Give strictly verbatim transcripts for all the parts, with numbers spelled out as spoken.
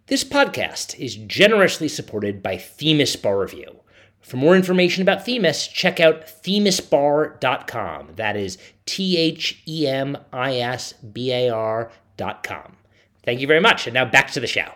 This podcast is generously supported by Themis Bar Review. For more information about Themis, check out themis bar dot com. That is T H E M I S B A R dot com. Thank you very much. And now back to the show.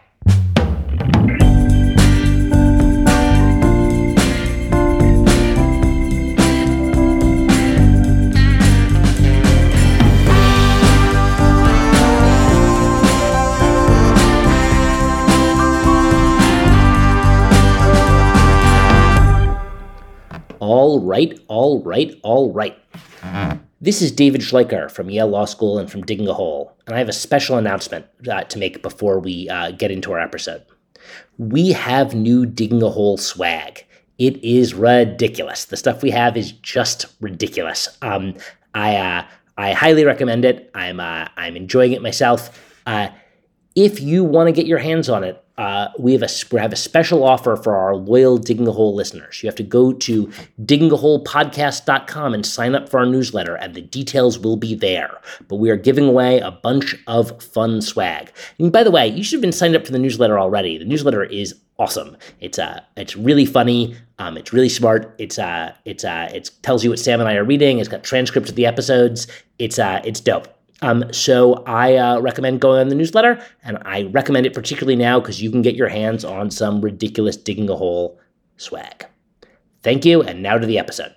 All right, all right, all right. This is David Schleicher from Yale Law School and from Digging a Hole, and I have a special announcement uh, to make before we uh, get into our episode. We have new Digging a Hole swag. It is ridiculous. The stuff we have is just ridiculous. Um, I uh, I highly recommend it. I'm uh, I'm enjoying it myself. Uh, if you want to get your hands on it, Uh, we have a we have a special offer for our loyal Digging a Hole listeners. You have to go to digging a hole podcast dot com and sign up for our newsletter, and the details will be there. But we are giving away a bunch of fun swag. And by the way, you should have been signed up for the newsletter already. The newsletter is awesome. It's uh it's really funny. Um, it's really smart. It's uh it's uh it tells you what Sam and I are reading. It's got transcripts of the episodes. It's uh it's dope. Um, so I uh, recommend going on the newsletter, and I recommend it particularly now because you can get your hands on some ridiculous Digging a Hole swag. Thank you, and now to the episode.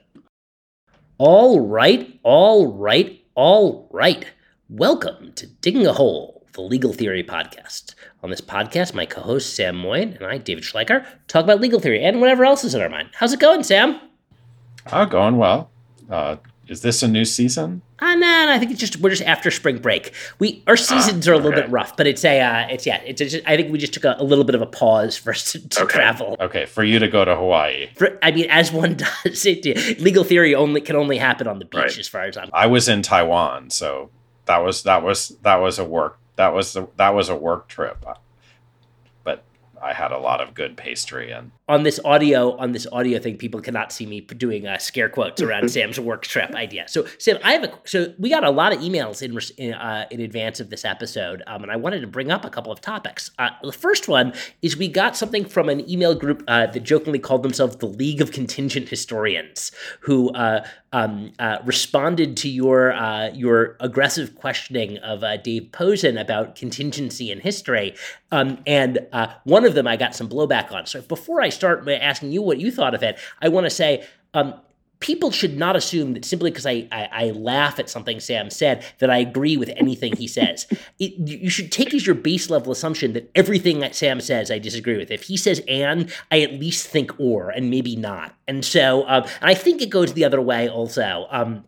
All right, all right, all right. Welcome to Digging a Hole, the legal theory podcast. On this podcast, my co-host Sam Moyn and I, David Schleicher, talk about legal theory and whatever else is in our mind. How's it going, Sam? Oh, going well. Uh, is this a new season? Uh, nah, I think it's just we're just after spring break. We our seasons uh, are a little okay. bit rough, but it's a uh, it's yeah it's just, I think we just took a, a little bit of a pause for us to, to okay. travel. Okay, for you to go to Hawaii. For, I mean, as one does, it, legal theory only can only happen on the beach, right. As far as I'm. I was in Taiwan, so that was that was that was a work that was the, that was a work trip, but I had a lot of good pastry. And on this audio on this audio thing, people cannot see me doing uh, scare quotes around Sam's work trip idea. So Sam, I have a so we got a lot of emails in in, uh, in advance of this episode, um, and I wanted to bring up a couple of topics. Uh, the first one is we got something from an email group uh, that jokingly called themselves the League of Contingent Historians, who uh, um, uh, responded to your uh, your aggressive questioning of uh, Dave Posen about contingency in history, um, and uh, one of them I got some blowback on. So before I start by asking you what you thought of it, I want to say um, people should not assume that simply because I, I, I laugh at something Sam said that I agree with anything he says. It, you should take as your base level assumption that everything that Sam says I disagree with. If he says and, I at least think or, and maybe not. And so um, and I think it goes the other way also. Um,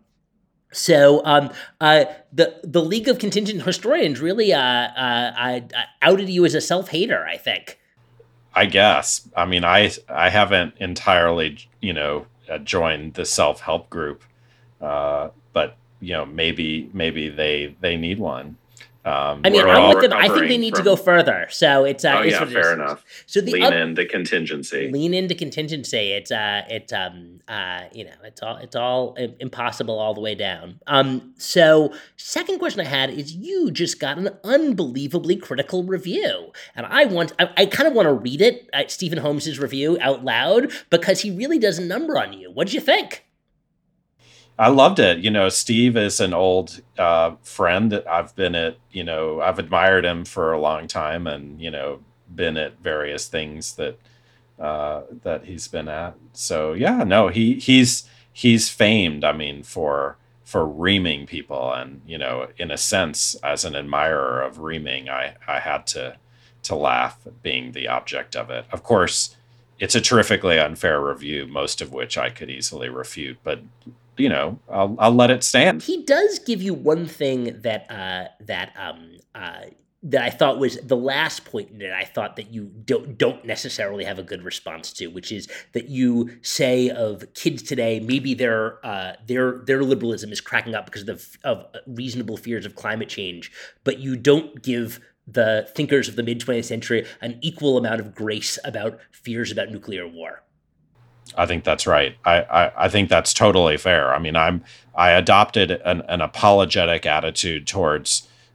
So um, uh, the the League of Contingent Historians really uh, uh, uh, outed you as a self-hater, I think. I guess. I mean, I I haven't entirely, you know, uh, joined the self-help group, uh, but you know, maybe maybe they they need one. Um, I mean, I'm with them. I think they need from... to go further. So it's uh, oh it's yeah, fair enough. So the lean up, into contingency. Lean into contingency. It's uh, it's um, uh, you know, it's all it's all impossible all the way down. Um, so second question I had is you just got an unbelievably critical review, and I want I, I kind of want to read it, uh, Stephen Holmes's review out loud because he really does a number on you. What did you think? I loved it. You know, Steve is an old uh, friend. I've been at, you know, I've admired him for a long time and, you know, been at various things that uh, that he's been at. So, yeah, no, he he's he's famed, I mean, for for reaming people. And, you know, in a sense, as an admirer of reaming, I, I had to to laugh at being the object of it. Of course, it's a terrifically unfair review, most of which I could easily refute. But you know, I'll I'll let it stand. He does give you one thing that uh, that um, uh, that I thought was the last point that I thought that you don't don't necessarily have a good response to, which is that you say of kids today, maybe their uh, their their liberalism is cracking up because of the, of reasonable fears of climate change, but you don't give the thinkers of the mid-twentieth century an equal amount of grace about fears about nuclear war. I think that's right. I, I, I think that's totally fair. I mean, I'm I adopted an, an apologetic attitude towards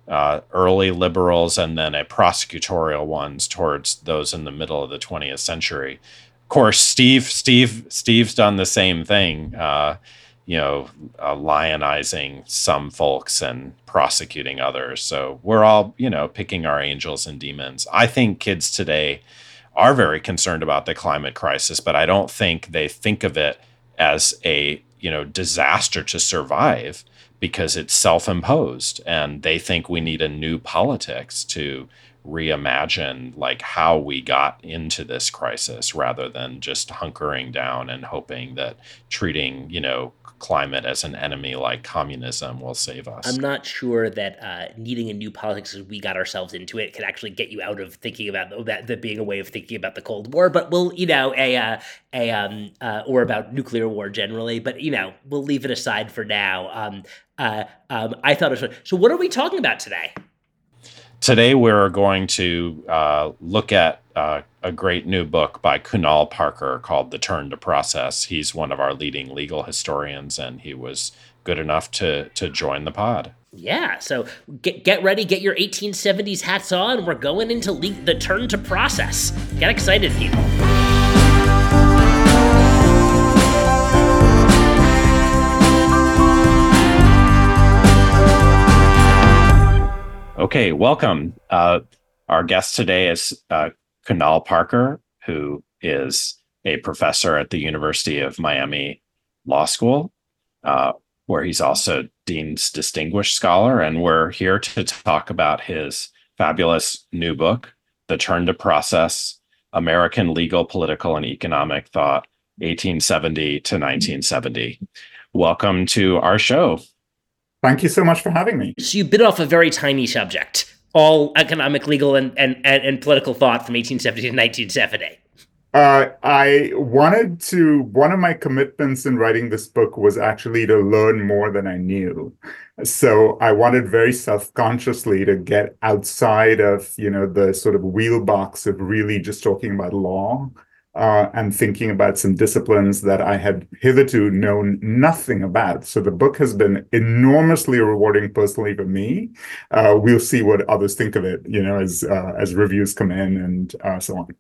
uh, early liberals and then a prosecutorial ones towards those in the middle of the twentieth century. Of course, Steve, Steve, Steve's done the same thing, uh, you know, uh, lionizing some folks and prosecuting others. So we're all, you know, picking our angels and demons. I think kids today are very concerned about the climate crisis, but I don't think they think of it as a, you know, disaster to survive, because it's self-imposed, and they think we need a new politics to reimagine like how we got into this crisis, rather than just hunkering down and hoping that treating, you know, climate as an enemy like communism will save us. I'm not sure that uh, needing a new politics as we got ourselves into it can actually get you out of thinking about that, that being a way of thinking about the Cold War. But we'll, you know, a uh, a um uh, or about nuclear war generally. But you know, we'll leave it aside for now. Um, uh, um, I thought it was fun. So. What are we talking about today? Today we're going to uh, look at uh, a great new book by Kunal Parker called The Turn to Process. He's one of our leading legal historians, and he was good enough to to join the pod. Yeah, so get get ready, get your eighteen seventies hats on. We're going into le- The Turn to Process. Get excited, people. Okay, welcome. Uh, our guest today is uh, Kunal Parker, who is a professor at the University of Miami Law School, uh, where he's also Dean's Distinguished Scholar. And we're here to talk about his fabulous new book, The Turn to Process, American Legal, Political, and Economic Thought, eighteen seventy to nineteen seventy. Welcome to our show. Thank you so much for having me. So you bit off a very tiny subject, all economic, legal, and and, and, and political thought from eighteen seventy to nineteen seventy. Uh, I wanted to, one of my commitments in writing this book was actually to learn more than I knew. So I wanted very self-consciously to get outside of, you know, the sort of wheelbox of really just talking about law. Uh, and thinking about some disciplines that I had hitherto known nothing about. So the book has been enormously rewarding personally for me. Uh, we'll see what others think of it, you know, as uh, as reviews come in and uh, so on.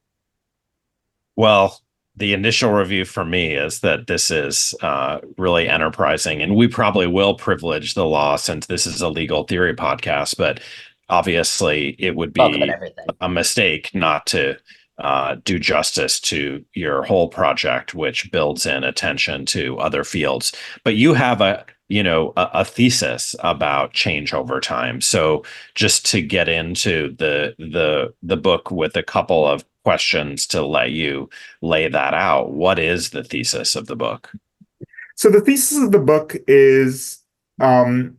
Well, the initial review for me is that this is uh, really enterprising, and we probably will privilege the law since this is a legal theory podcast, but obviously it would be a mistake not to Uh, do justice to your whole project, which builds in attention to other fields. But you have a, you know, a, a thesis about change over time. So just to get into the the the book with a couple of questions to let you lay that out, what is the thesis of the book? So the thesis of the book is, um,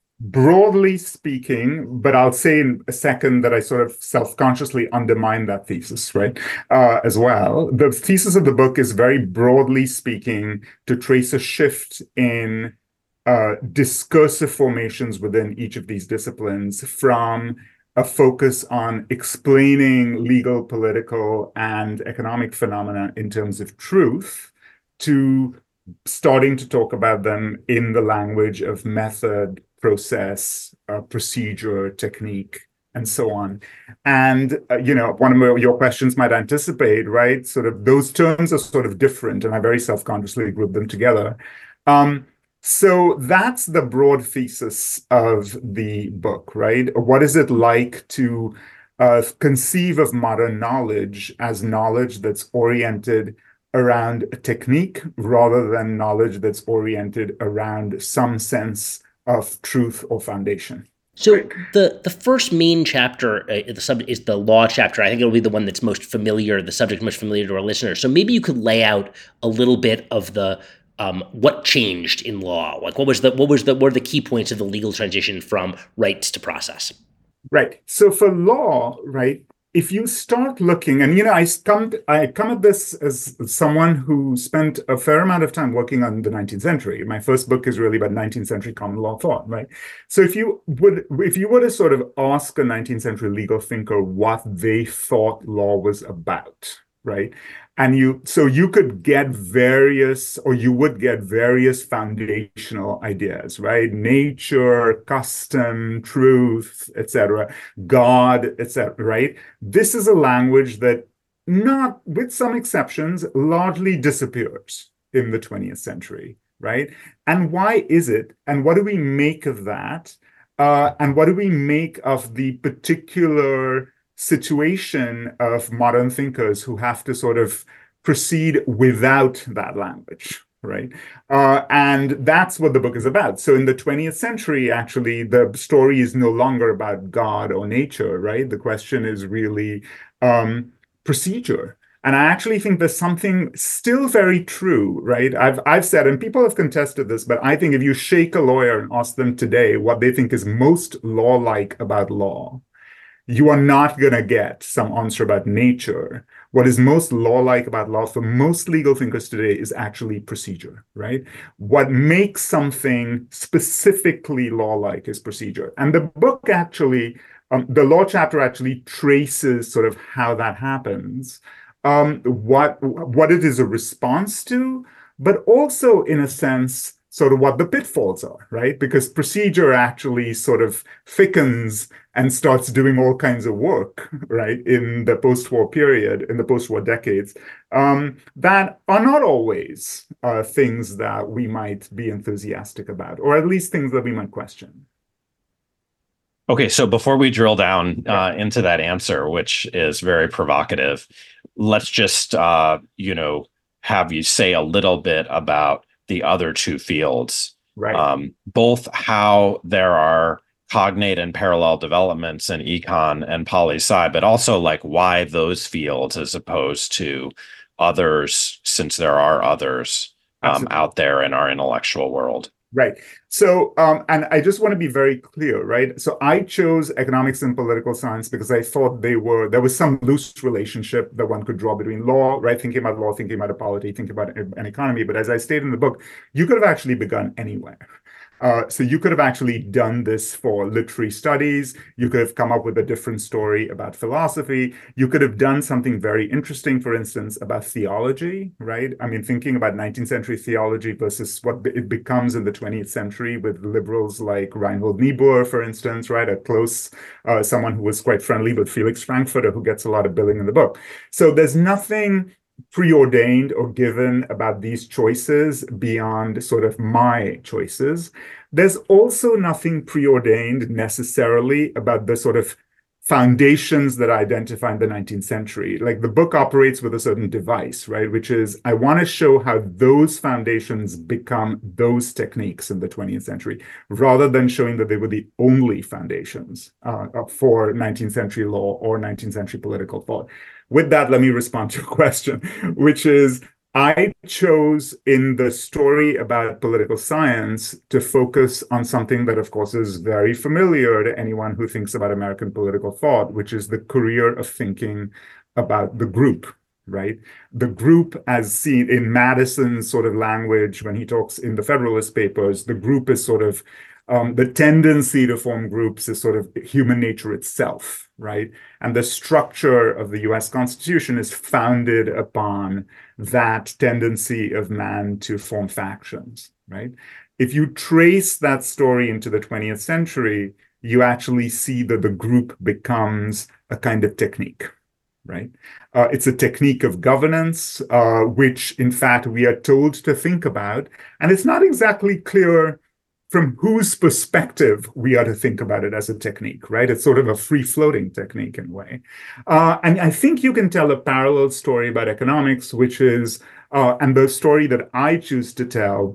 broadly speaking, but I'll say in a second that I sort of self-consciously undermine that thesis, right, uh, as well. The thesis of the book is very broadly speaking to trace a shift in uh, discursive formations within each of these disciplines from a focus on explaining legal, political, and economic phenomena in terms of truth to starting to talk about them in the language of method, process, uh, procedure, technique, and so on. And, uh, you know, one of your questions might anticipate, right? Sort of those terms are sort of different, and I very self-consciously group them together. Um, so that's the broad thesis of the book, right? What is it like to uh, conceive of modern knowledge as knowledge that's oriented around a technique rather than knowledge that's oriented around some sense of truth or foundation? So the the first main chapter, uh, the sub is the law chapter. I think it'll be the one that's most familiar, the subject most familiar to our listeners. So maybe you could lay out a little bit of the um, what changed in law. Like what was the what was the what are the key points of the legal transition from rights to process? Right. So for law, right, if you start looking, and you know, I come I come at this as someone who spent a fair amount of time working on the nineteenth century. My first book is really about nineteenth century common law thought, right? So if you would if you were to sort of ask a nineteenth century legal thinker what they thought law was about, right? And you, so you could get various, or you would get various foundational ideas, right? Nature, custom, truth, et cetera, God, et cetera, right? This is a language that, not with some exceptions, largely disappears in the twentieth century, right? And why is it? And what do we make of that? Uh, and what do we make of the particular situation of modern thinkers who have to sort of proceed without that language, right? Uh, and that's what the book is about. So in the twentieth century, actually, the story is no longer about God or nature, right? The question is really um, procedure. And I actually think there's something still very true, right? I've I've said, and people have contested this, but I think if you shake a lawyer and ask them today what they think is most law-like about law, you are not going to get some answer about nature. What is most law-like about law for most legal thinkers today is actually procedure, right? What makes something specifically law-like is procedure. And the book actually, um, the law chapter actually traces sort of how that happens, um, what, what it is a response to, but also, in a sense, sort of what the pitfalls are, right? Because procedure actually sort of thickens and starts doing all kinds of work, right, in the post-war period, in the post-war decades, um, that are not always uh, things that we might be enthusiastic about, or at least things that we might question. Okay, so before we drill down uh, into that answer, which is very provocative, let's just, uh, you know, have you say a little bit about the other two fields, right? Um, both how there are cognate and parallel developments in econ and poli-sci, but also like why those fields as opposed to others, since there are others um, out there in our intellectual world. Right. So, um, and I just want to be very clear, right? So I chose economics and political science because I thought they were, there was some loose relationship that one could draw between law, right? Thinking about law, thinking about a polity, thinking about an economy. But as I stated in the book, you could have actually begun anywhere. Uh, so you could have actually done this for literary studies. You could have come up with a different story about philosophy. You could have done something very interesting, for instance, about theology, right? I mean, thinking about nineteenth century theology versus what it becomes in the twentieth century with liberals like Reinhold Niebuhr, for instance, right? A close, uh, someone who was quite friendly with Felix Frankfurter, who gets a lot of billing in the book. So there's nothing preordained or given about these choices beyond sort of my choices. There's also nothing preordained necessarily about the sort of foundations that I identify in the nineteenth century. Like the book operates with a certain device, right? Which is, I want to show how those foundations become those techniques in the twentieth century, rather than showing that they were the only foundations uh, for nineteenth century law or nineteenth century political thought. With that, let me respond to your question, which is, I chose in the story about political science to focus on something that, of course, is very familiar to anyone who thinks about American political thought, which is the career of thinking about the group, right? The group, as seen in Madison's sort of language when he talks in the Federalist Papers, the group is sort of Um, the tendency to form groups is sort of human nature itself, right? And the structure of the U S Constitution is founded upon that tendency of man to form factions, right? If you trace that story into the twentieth century, you actually see that the group becomes a kind of technique, right? Uh, it's a technique of governance, uh, which in fact we are told to think about. And it's not exactly clear from whose perspective we are to think about it as a technique, right? It's sort of a free-floating technique in a way. Uh, and I think you can tell a parallel story about economics, which is, uh, and the story that I choose to tell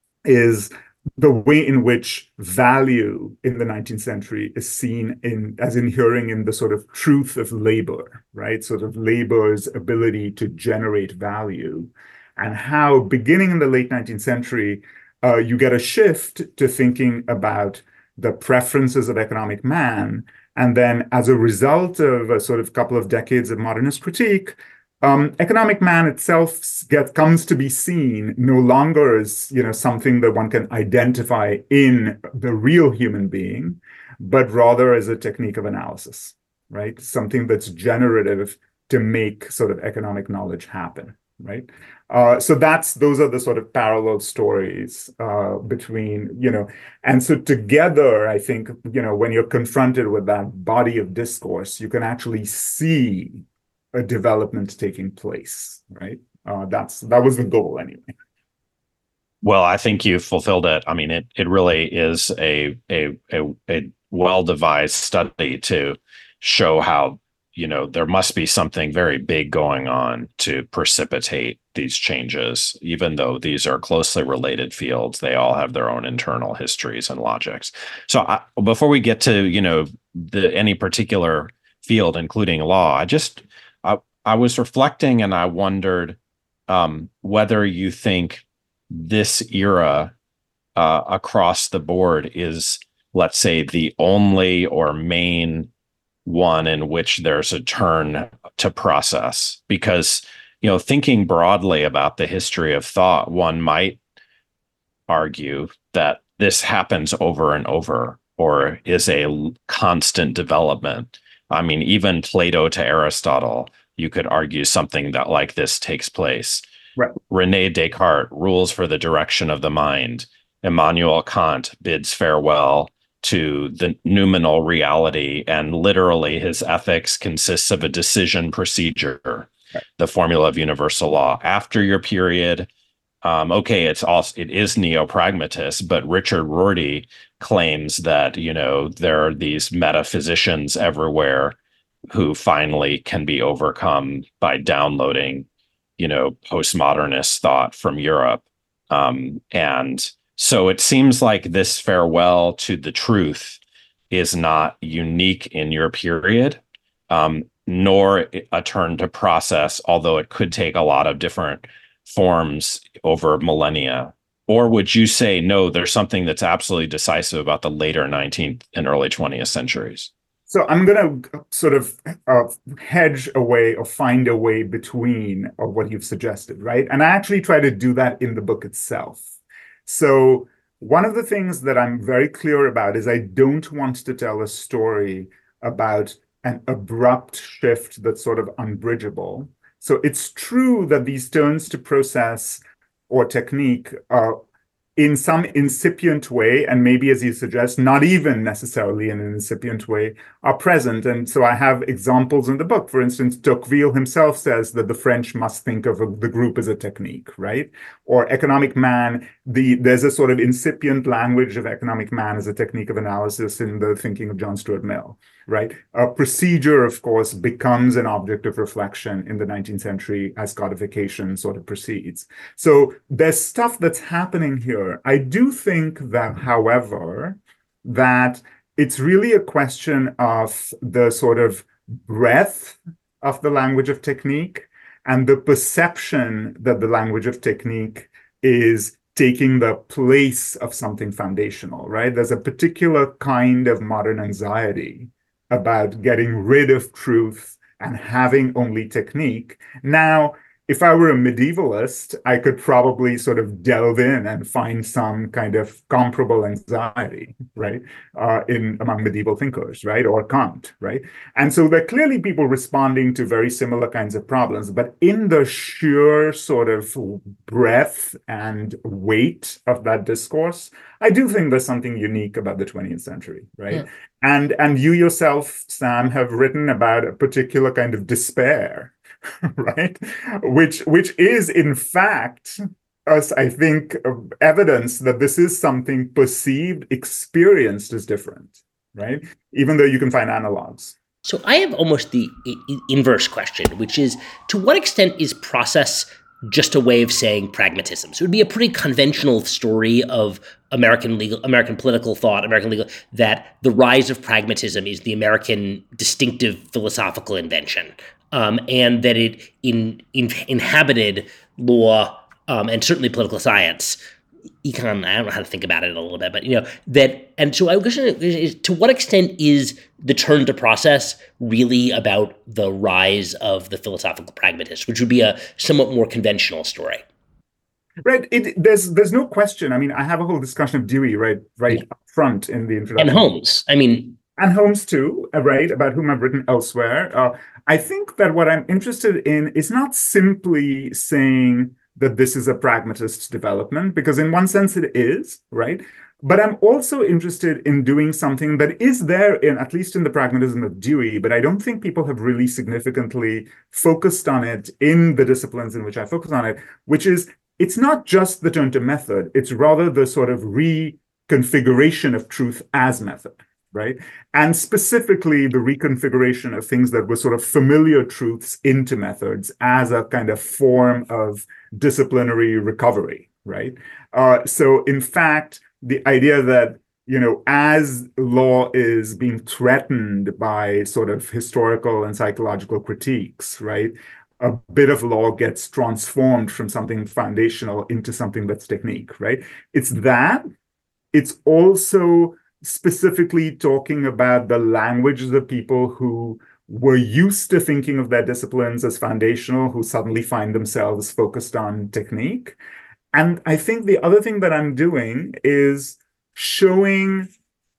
is the way in which value in the nineteenth century is seen in as inhering in the sort of truth of labor, right? Sort of labor's ability to generate value, and how beginning in the late nineteenth century, Uh, you get a shift to thinking about the preferences of economic man. And then as a result of a sort of couple of decades of modernist critique, um, economic man itself gets, comes to be seen no longer as, you know, something that one can identify in the real human being, but rather as a technique of analysis, right? Something that's generative to make sort of economic knowledge happen, right? Uh, so that's those are the sort of parallel stories uh, between, you know, and so together, I think, you know, when you're confronted with that body of discourse, you can actually see a development taking place, right? Uh, that's that was the goal anyway. Well, I think you fulfilled it. I mean, it it really is a a a, a well-devised study to show how, you know, there must be something very big going on to precipitate these changes. Even though these are closely related fields, they all have their own internal histories and logics. So I, before we get to, you know, the any particular field, including law, I just I, I was reflecting and I wondered um, whether you think this era uh, across the board is, let's say, the only or main one in which there's a turn to process. Because, you know, thinking broadly about the history of thought, one might argue that this happens over and over or is a constant development. I mean, even Plato to Aristotle, you could argue something that like this takes place. Right. Rene Descartes, Rules for the Direction of the Mind. Immanuel Kant bids farewell to the noumenal reality, and literally his ethics consists of a decision procedure, right. The formula of universal law. After your period, um, okay, it's also it is neo-pragmatist, but Richard Rorty claims that, you know, there are these metaphysicians everywhere who finally can be overcome by downloading, you know, postmodernist thought from Europe. Um, and so it seems like this farewell to the truth is not unique in your period, um, nor a turn to process, although it could take a lot of different forms over millennia. Or would you say, no, there's something that's absolutely decisive about the later nineteenth and early twentieth centuries? So I'm going to sort of uh, hedge away or find a way between of what you've suggested, right? And I actually try to do that in the book itself. So one of the things that I'm very clear about is I don't want to tell a story about an abrupt shift that's sort of unbridgeable. So it's true that these turns to process or technique are in some incipient way, and maybe, as you suggest, not even necessarily in an incipient way, are present. And so I have examples in the book. For instance, Tocqueville himself says that the French must think of a, the group as a technique, right? Or Economic Man, the there's a sort of incipient language of Economic Man as a technique of analysis in the thinking of John Stuart Mill, right? A procedure, of course, becomes an object of reflection in the nineteenth century as codification sort of proceeds. So there's stuff that's happening here. I do think that, however, that it's really a question of the sort of breadth of the language of technique and the perception that the language of technique is taking the place of something foundational, right? There's a particular kind of modern anxiety about getting rid of truth and having only technique. Now, if I were a medievalist, I could probably sort of delve in and find some kind of comparable anxiety, right, uh, in among medieval thinkers, right, or Kant, right? And so there are clearly people responding to very similar kinds of problems, but in the sheer sort of breadth and weight of that discourse, I do think there's something unique about the twentieth century, right? Yeah. And and you yourself, Sam, have written about a particular kind of despair, right? Which which is in fact, us, I think, evidence that this is something perceived, experienced as different, right? Even though you can find analogs. So I have almost the I- inverse question, which is, to what extent is process just a way of saying pragmatism? So it would be a pretty conventional story of American legal, American political thought, American legal, that the rise of pragmatism is the American distinctive philosophical invention, um, and that it in, in, inhabited law um, and certainly political science. Econ, I don't know how to think about it a little bit, but you know that, and so I question is, to what extent is the turn to process really about the rise of the philosophical pragmatist, which would be a somewhat more conventional story? Right. It, there's there's no question. I mean, I have a whole discussion of Dewey right right yeah. up front in the introduction. And Holmes. I mean, and Holmes too, uh, right, about whom I've written elsewhere. Uh, I think that what I'm interested in is not simply saying that this is a pragmatist development, because in one sense it is, right? But I'm also interested in doing something that is there in, at least in the pragmatism of Dewey, but I don't think people have really significantly focused on it in the disciplines in which I focus on it, which is it's not just the turn to method, it's rather the sort of reconfiguration of truth as method, right? And specifically the reconfiguration of things that were sort of familiar truths into methods as a kind of form of disciplinary recovery, right? Uh, so in fact, the idea that, you know, as law is being threatened by sort of historical and psychological critiques, right, a bit of law gets transformed from something foundational into something that's technique, right? It's that. It's also specifically talking about the languages of people who were used to thinking of their disciplines as foundational, who suddenly find themselves focused on technique. And I think the other thing that I'm doing is showing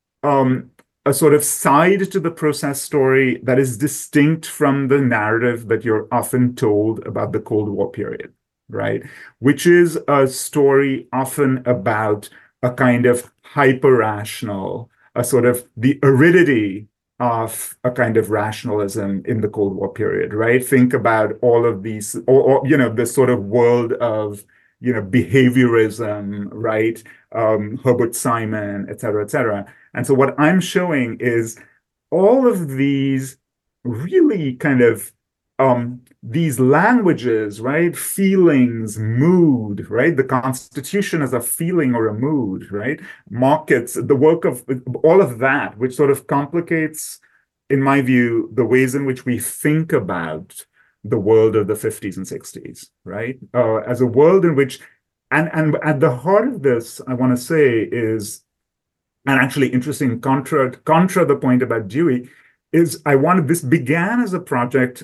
um, a sort of side to the process story that is distinct from the narrative that you're often told about the Cold War period, right? Which is a story often about a kind of hyper-rational, a sort of the aridity of a kind of rationalism in the Cold War period, right? Think about all of these, or, or you know, this sort of world of, you know, behaviorism, right? Um, Herbert Simon, et cetera, et cetera. And so what I'm showing is all of these really kind of um, these languages, right? Feelings, mood, right? The Constitution as a feeling or a mood, right? Markets, the work of all of that, which sort of complicates, in my view, the ways in which we think about the world of the fifties and sixties, right? Uh, as a world in which, and, and at the heart of this, I want to say is, and actually interesting, contra, contra the point about Dewey, is I wanted, this began as a project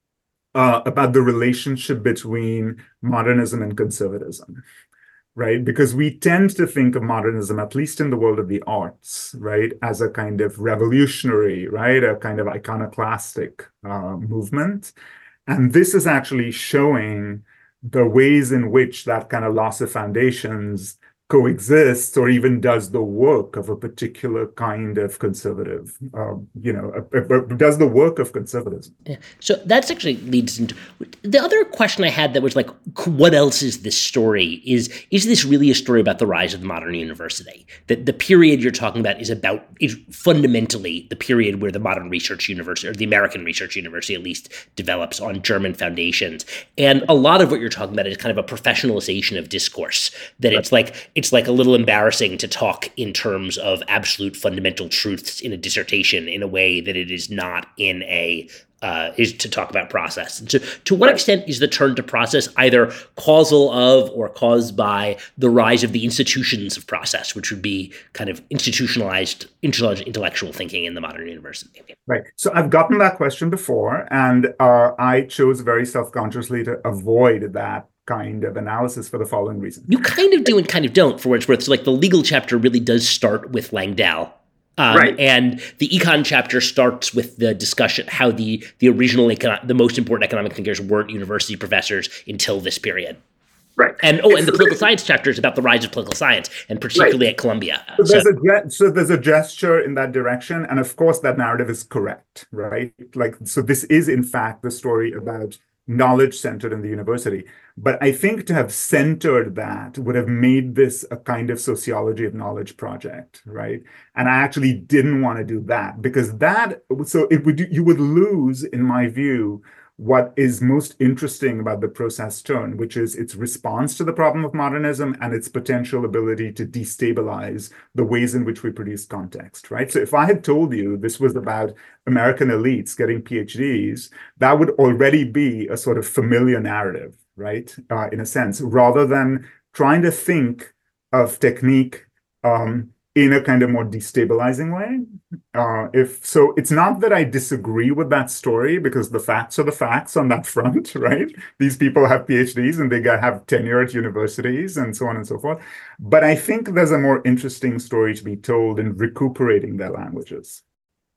uh, about the relationship between modernism and conservatism, right? Because we tend to think of modernism, at least in the world of the arts, right, as a kind of revolutionary, right, a kind of iconoclastic uh, movement. And this is actually showing the ways in which that kind of loss of foundations coexists or even does the work of a particular kind of conservative, uh, you know, a, a, a, does the work of conservatism. Yeah. So that's actually leads into the other question I had that was like, what else is this story? Is is this really a story about the rise of the modern university? That the period you're talking about is about, is fundamentally the period where the modern research university, or the American research university at least, develops on German foundations. And a lot of what you're talking about is kind of a professionalization of discourse, that right. it's like, it's like a little embarrassing to talk in terms of absolute fundamental truths in a dissertation in a way that it is not in a, uh, is to talk about process. And so to what right. extent is the turn to process either causal of or caused by the rise of the institutions of process, which would be kind of institutionalized intellectual thinking in the modern university? Right. So I've gotten that question before, and uh, I chose very self-consciously to avoid that kind of analysis for the following reason. You kind of do and kind of don't, for what it's worth. So like the legal chapter really does start with Langdell. Um, right. And the econ chapter starts with the discussion how the the original, econ- the most important economic thinkers weren't university professors until this period. Right. And oh, and the political science chapter is about the rise of political science, and particularly right. at Columbia. So there's, so, a, so there's a gesture in that direction. And of course, that narrative is correct, right? Like, so this is, in fact, the story about knowledge centered in the university. But I think to have centered that would have made this a kind of sociology of knowledge project, right? And I actually didn't want to do that because that, so it would, you would lose, in my view, what is most interesting about the process turn, which is its response to the problem of modernism and its potential ability to destabilize the ways in which we produce context, right? So if I had told you this was about American elites getting PhDs, that would already be a sort of familiar narrative, right? Uh, in a sense, rather than trying to think of technique um, in a kind of more destabilizing way. Uh, if so, it's not that I disagree with that story because the facts are the facts on that front, right? These people have PhDs and they get, have tenure at universities and so on and so forth. But I think there's a more interesting story to be told in recuperating their languages.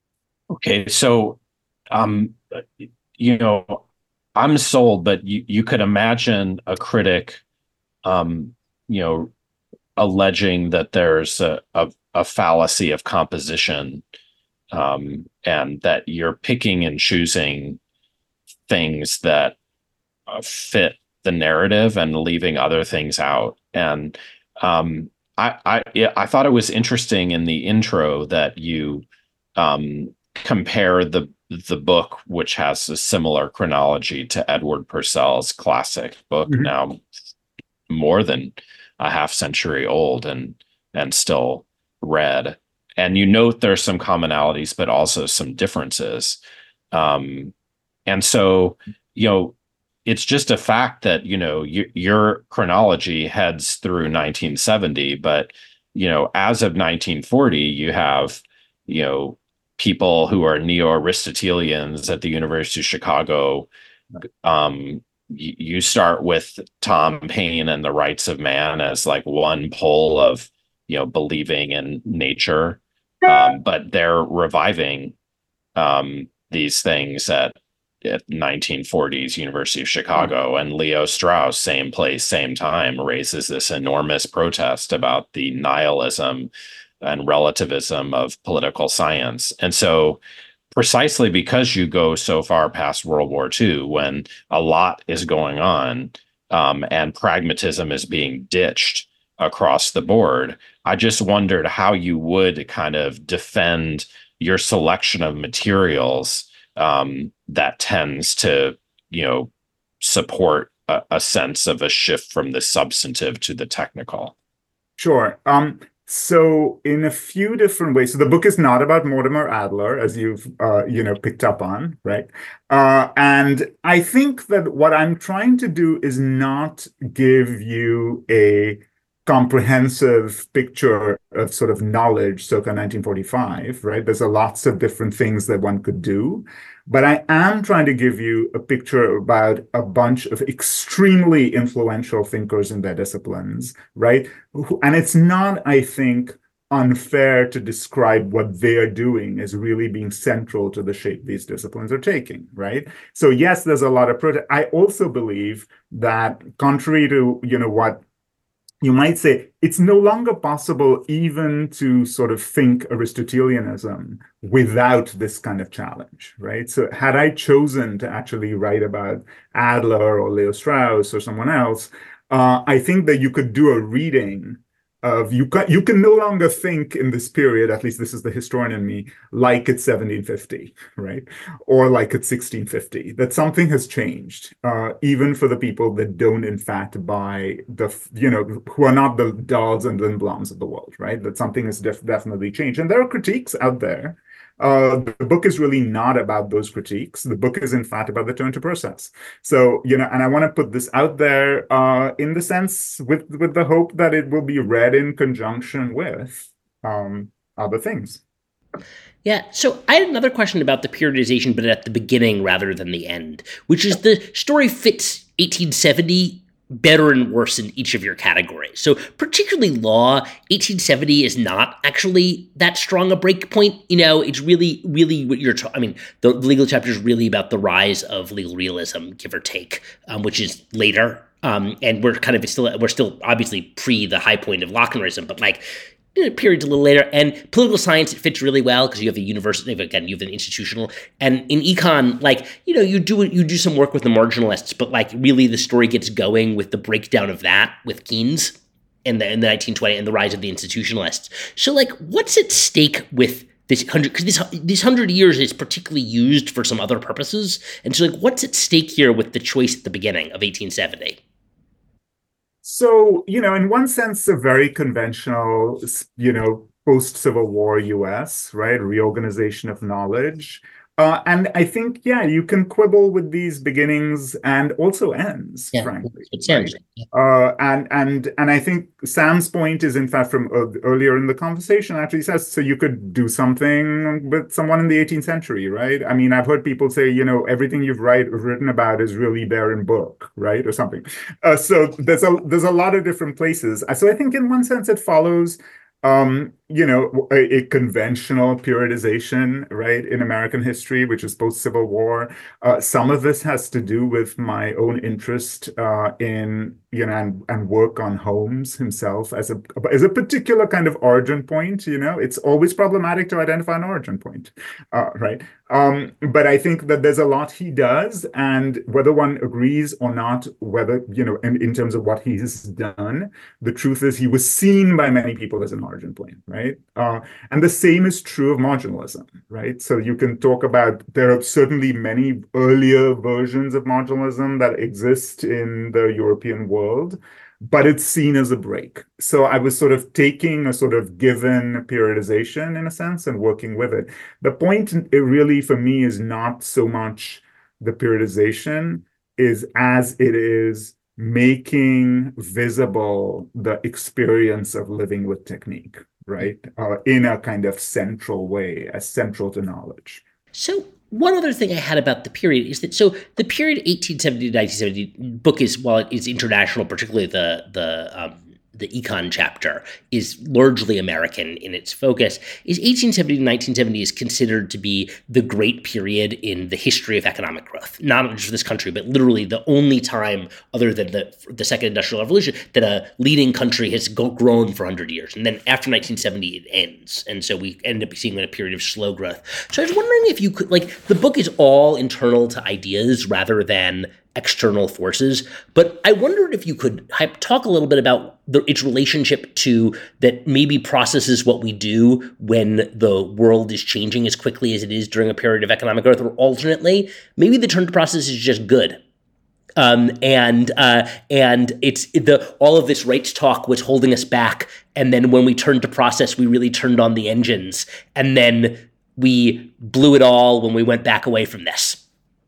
Okay, so um, you know, I'm sold, but you, you could imagine a critic, um, you know, alleging that there's a, a, a fallacy of composition, um, and that you're picking and choosing things that uh, fit the narrative and leaving other things out. And um, I, I, yeah, I thought it was interesting in the intro that you um, compare the the book, which has a similar chronology to Edward Purcell's classic book, Mhm. now more than a half century old and and still read. And you note there's some commonalities, but also some differences. Um, and so, you know, it's just a fact that, you know, y- your chronology heads through nineteen seventy, but, you know, as of nineteen forty, you have, you know, people who are neo-Aristotelians at the University of Chicago. Um, y- you start with Tom Paine and the Rights of Man as like one pole of, you know, believing in nature, um, but they're reviving um, these things at, at nineteen forties University of Chicago. And Leo Strauss, same place, same time, raises this enormous protest about the nihilism and relativism of political science. And so, precisely because you go so far past World War Two, when a lot is going on, um, and pragmatism is being ditched across the board, I just wondered how you would kind of defend your selection of materials, um, that tends to, you know, support a, a sense of a shift from the substantive to the technical. Sure. Um, so in a few different ways. So the book is not about Mortimer Adler, as you've uh, you know, picked up on, right? Uh, and I think that what I'm trying to do is not give you a comprehensive picture of sort of knowledge circa nineteen forty-five, right? There's a lots of different things that one could do. But I am trying to give you a picture about a bunch of extremely influential thinkers in their disciplines, right? And it's not, I think, unfair to describe what they're doing as really being central to the shape these disciplines are taking, right? So yes, there's a lot of protest. I also believe that contrary to, you know, what you might say, it's no longer possible even to sort of think Aristotelianism without this kind of challenge, right? So had I chosen to actually write about Adler or Leo Strauss or someone else, uh, I think that you could do a reading of you can you can no longer think in this period, at least this is the historian in me, like it's seventeen fifty, right? Or like it's sixteen fifty, that something has changed, uh, even for the people that don't, in fact, buy the, you know, who are not the Dahls and Lindbloms of the world, right? That something has def definitely changed. And there are critiques out there. Uh, the book is really not about those critiques. The book is, in fact, about the turn to process. So, you know, and I want to put this out there uh, in the sense with with the hope that it will be read in conjunction with um, other things. Yeah, so I had another question about the periodization, but at the beginning rather than the end, which is the story fits eighteen seventy better and worse in each of your categories. So particularly law, eighteen seventy is not actually that strong a break point. You know, it's really, really what you're talking, I mean, the legal chapter is really about the rise of legal realism, give or take, um, which is later. Um, and we're kind of still, we're still obviously pre the high point of Lockerism, but like, periods a little later. And political science, it fits really well because you have the university, again, you have an institutional. And in econ, like, you know, you do you do some work with the marginalists, but like really the story gets going with the breakdown of that with Keynes in the in the nineteen twenty and the rise of the institutionalists. So like, what's at stake with this hundred, because this this hundred years is particularly used for some other purposes. And so like, what's at stake here with the choice at the beginning of eighteen seventy? So, you know, in one sense, a very conventional, you know, post-Civil War U S, right? Reorganization of knowledge. Uh, and I think, yeah, you can quibble with these beginnings and also ends, Yeah, frankly, it sounds right? like. Uh, and and and I think Sam's point is, in fact, from uh, earlier in the conversation, actually says, so you could do something with someone in the eighteenth century, right? I mean, I've heard people say, you know, everything you've write, written about is really there in book, right, or something. Uh, so there's a there's a lot of different places. So I think, in one sense, it follows. Um, you know, a, a conventional periodization, right, in American history, which is post-Civil War. Uh, some of this has to do with my own interest uh, in, you know, and, and work on Holmes himself as a as a particular kind of origin point. You know, it's always problematic to identify an origin point, uh, right? Um, but I think that there's a lot he does, and whether one agrees or not, whether, you know, in, in terms of what he has done, the truth is he was seen by many people as an origin point, right? Uh, and the same is true of marginalism, right? So you can talk about, there are certainly many earlier versions of marginalism that exist in the European world, but it's seen as a break. So I was sort of taking a sort of given periodization in a sense and working with it. The point it really for me is not so much the periodization is as it is making visible the experience of living with technique, right? Uh, in a kind of central way, as central to knowledge. So one other thing I had about the period is that, so the period eighteen seventy to nineteen seventy book is, while it is international, particularly the, the, um, the econ chapter is largely American in its focus, is eighteen seventy to nineteen seventy is considered to be the great period in the history of economic growth, not just for this country, but literally the only time other than the, the Second Industrial Revolution that a leading country has go, grown for one hundred years. And then after nineteen seventy, it ends. And so we end up seeing a period of slow growth. So I was wondering if you could, like, the book is all internal to ideas rather than external forces. But I wondered if you could talk a little bit about the, its relationship to that maybe processes what we do when the world is changing as quickly as it is during a period of economic growth, or alternately, maybe the turn to process is just good. Um, and uh, and it's the all of this rights talk was holding us back. And then when we turned to process, we really turned on the engines. And then we blew it all when we went back away from this.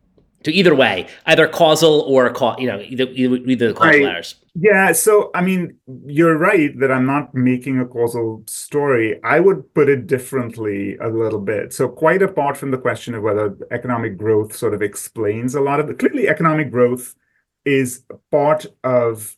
So either way, either causal or, you know, either, either the causal right. errors. Yeah, so, I mean, you're right that I'm not making a causal story. I would put it differently a little bit. So quite apart from the question of whether economic growth sort of explains a lot of it, clearly economic growth is part of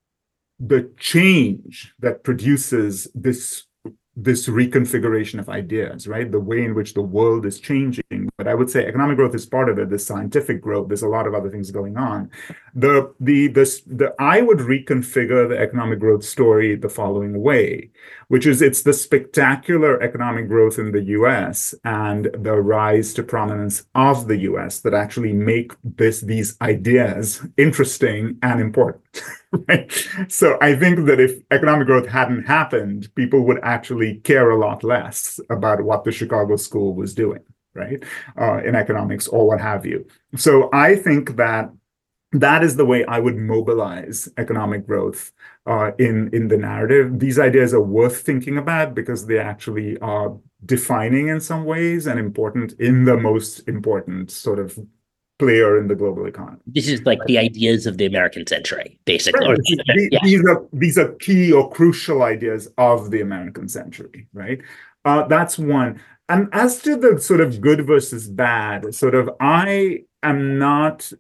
the change that produces this this reconfiguration of ideas, right? The way in which the world is changing. But I would say economic growth is part of it. There's scientific growth. There's a lot of other things going on. The the the, the I would reconfigure the economic growth story the following way, which is it's the spectacular economic growth in the U S and the rise to prominence of the U S that actually make this these ideas interesting and important. Right? So I think that if economic growth hadn't happened, people would actually care a lot less about what the Chicago School was doing, right, uh, in economics or what have you. So I think that that is the way I would mobilize economic growth uh, in, in the narrative. These ideas are worth thinking about because they actually are defining in some ways and important in the most important sort of player in the global economy. This is like right. the ideas of the American century, basically. Right. Or, these, yeah. these are these are key or crucial ideas of the American century, right? Uh, that's one. And as to the sort of good versus bad, sort of, I am not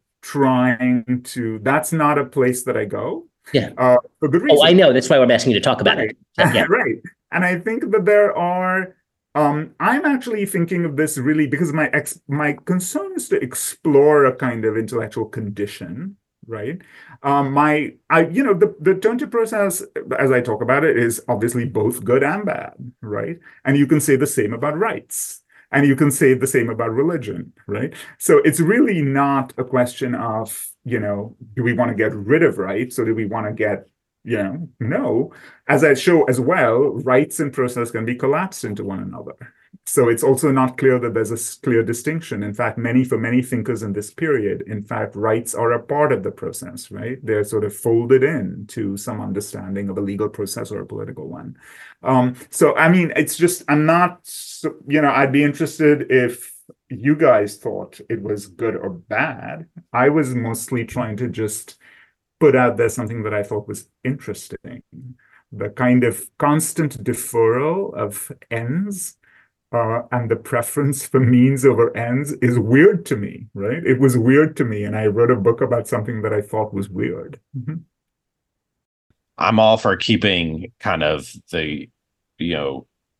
trying to. That's not a place that I go. Yeah. Uh, for good reason. Oh, I know. That's why I'm asking you to talk about right. it. Yeah. Right. And I think that there are. Um, I'm actually thinking of this really because my ex my concern is to explore a kind of intellectual condition, right? Um, my, I, you know, the, the turn to process, as I talk about it, is obviously both good and bad, right? And you can say the same about rights, and you can say the same about religion, right? So it's really not a question of, you know, do we want to get rid of rights or do we want to get You know, no, as I show as well, rights and process can be collapsed into one another. So it's also not clear that there's a clear distinction. In fact, many, for many thinkers in this period, in fact, rights are a part of the process, right? They're sort of folded in to some understanding of a legal process or a political one. Um, so, I mean, it's just, I'm not, you know, I'd be interested if you guys thought it was good or bad. I was mostly trying to just put out there something that I thought was interesting. The kind of constant deferral of ends uh, and the preference for means over ends is weird to me, right? It was weird to me, and I wrote a book about something that I thought was weird. Mm-hmm. I'm all for keeping kind of the, you know,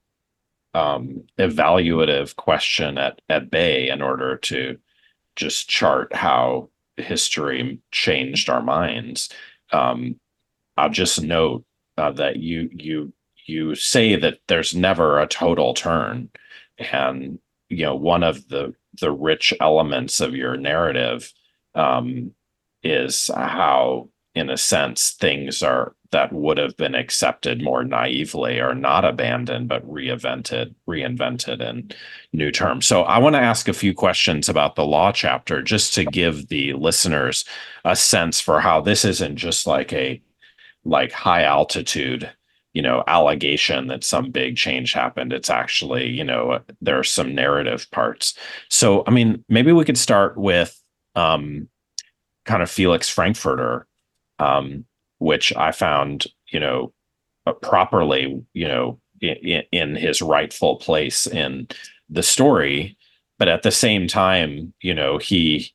um, evaluative question at, at bay in order to just chart how history changed our minds. Um, I'll just note uh, that you you you say that there's never a total turn, and you know one of the the rich elements of your narrative um, is how, in a sense, things are that would have been accepted more naively are not abandoned, but reinvented, reinvented in new terms. So I want to ask a few questions about the law chapter, just to give the listeners a sense for how this isn't just like a like high altitude, you know, allegation that some big change happened. It's actually, you know, there are some narrative parts. So, I mean, maybe we could start with um, kind of Felix Frankfurter, um, which I found, you know, uh, properly, you know, in, in his rightful place in the story. But at the same time, you know, he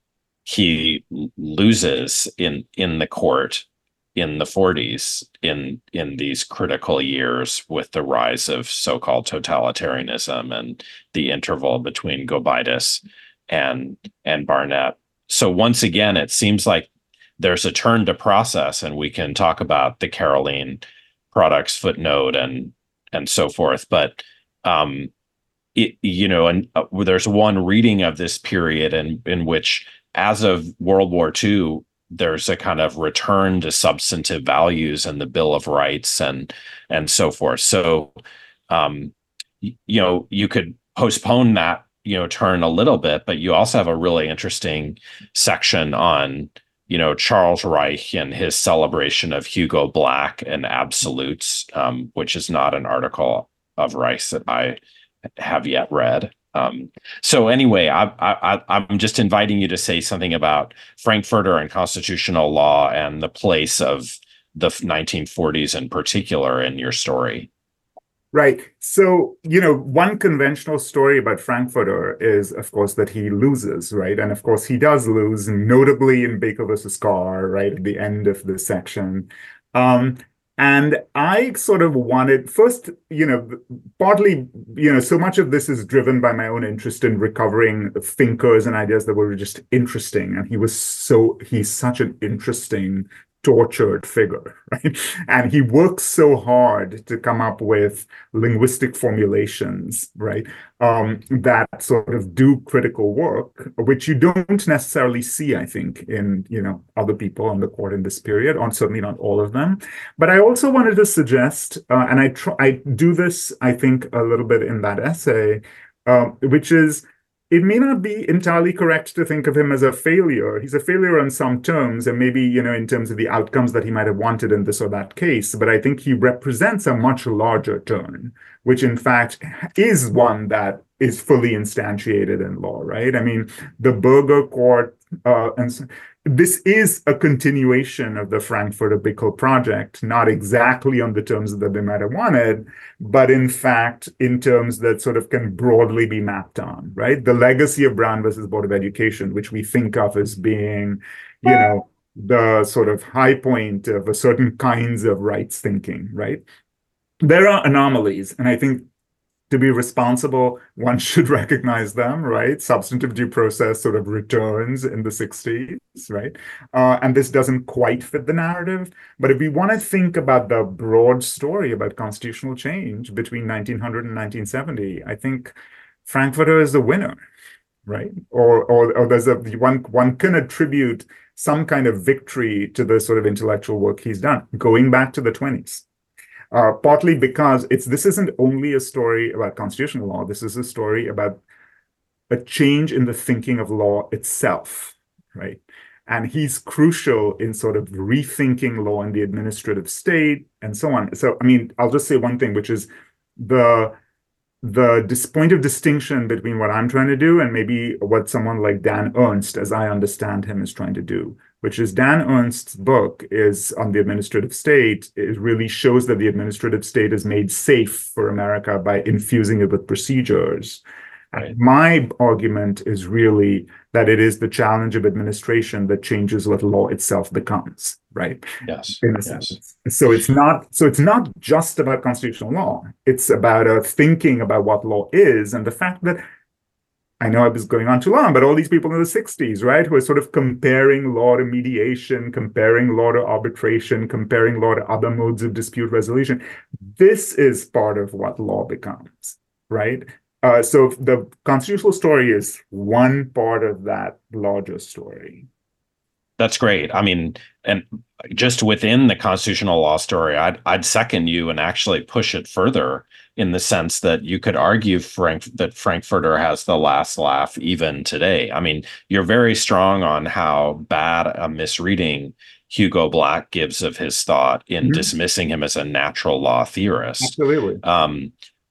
he loses in in the court in the forties in in these critical years with the rise of so-called totalitarianism and the interval between Gobaitis and and Barnett. So once again, it seems like there's a turn to process, and we can talk about the Caroline products footnote and and so forth. But um, it, you know, and uh, there's one reading of this period in in which, as of World War Two, there's a kind of return to substantive values and the Bill of Rights and and so forth. So, um, you know, you could postpone that, you know, turn a little bit, but you also have a really interesting section on, you know, Charles Reich and his celebration of Hugo Black and absolutes, um, which is not an article of Reich's that I have yet read. Um, so anyway, I, I, I'm just inviting you to say something about Frankfurter and constitutional law and the place of the nineteen forties in particular in your story. Right. So, you know, one conventional story about Frankfurter is, of course, that he loses, right? And of course, he does lose, notably in Baker versus Carr, right, at the end of the section. Um, And I sort of wanted, first, you know, partly, you know, so much of this is driven by my own interest in recovering thinkers and ideas that were just interesting. And he was so, he's such an interesting, tortured figure, right? And he works so hard to come up with linguistic formulations, right, um, that sort of do critical work, which you don't necessarily see, I think, in, you know, other people on the court in this period, on certainly not all of them. But I also wanted to suggest, uh, and I try, I do this, I think, a little bit in that essay, uh, which is, it may not be entirely correct to think of him as a failure. He's a failure on some terms, and maybe, you know, in terms of the outcomes that he might have wanted in this or that case. But I think he represents a much larger turn, which in fact is one that is fully instantiated in law, right? I mean, the Burger Court, uh, and so, this is a continuation of the Frankfurter-Bickel project, not exactly on the terms that they might have wanted, but in fact, in terms that sort of can broadly be mapped on, right? The legacy of Brown versus Board of Education, which we think of as being, you know, the sort of high point of a certain kinds of rights thinking, right? There are anomalies, and I think to be responsible, one should recognize them, right? Substantive due process sort of returns in the sixties, right? Uh, and this doesn't quite fit the narrative. But if we want to think about the broad story about constitutional change between nineteen hundred and nineteen seventy, I think Frankfurter is the winner, right? Or, or, or there's a one, one can attribute some kind of victory to the sort of intellectual work he's done, going back to the twenties. Uh, partly because it's this isn't only a story about constitutional law. This is a story about a change in the thinking of law itself, right? And he's crucial in sort of rethinking law in the administrative state and so on. So, I mean, I'll just say one thing, which is the the dis- point of distinction between what I'm trying to do and maybe what someone like Dan Ernst, as I understand him, is trying to do, which is Dan Ernst's book is on the administrative state. It really shows that the administrative state is made safe for America by infusing it with procedures. Right. My argument is really that it is the challenge of administration that changes what law itself becomes, right? Yes. In a yes. sense. So it's not so it's not just about constitutional law. It's about uh, thinking about what law is, and the fact that I know I was going on too long, but all these people in the sixties, right, who are sort of comparing law to mediation, comparing law to arbitration, comparing law to other modes of dispute resolution. This is part of what law becomes, right? Uh, so the constitutional story is one part of that larger story. That's great. I mean, and just within the constitutional law story, I'd I'd second you and actually push it further in the sense that you could argue Frank that Frankfurter has the last laugh even today. I mean, you're very strong on how bad a misreading Hugo Black gives of his thought in mm-hmm. dismissing him as a natural law theorist. Absolutely. Um,